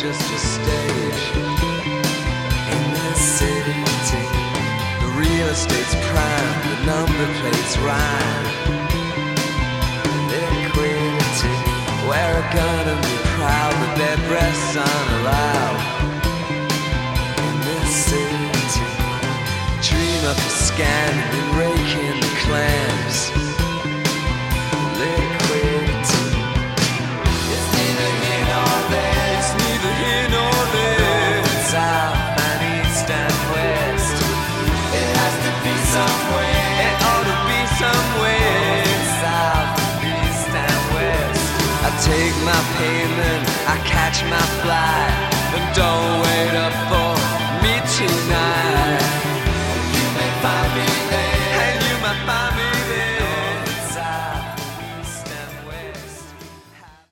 just a stage. In this city, the real estate's prime, the number plates rhyme. Liquidity, wear a gun and be proud, but their breasts aren't allowed. In this city, dream up a scam and rake in the clams. Liquidity, it's neither here nor there. It's neither here nor there. North, south and east and west. It has to be somewhere. It ought to be somewhere. North, south, east and west. I take my payment, I catch my flight, and don't wait up for